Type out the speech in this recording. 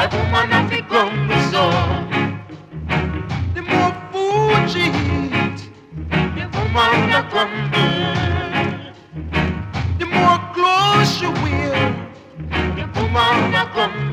woman have to grumble so. The more food she eat, the woman a grumble. The more clothes she wear, the woman a grumble.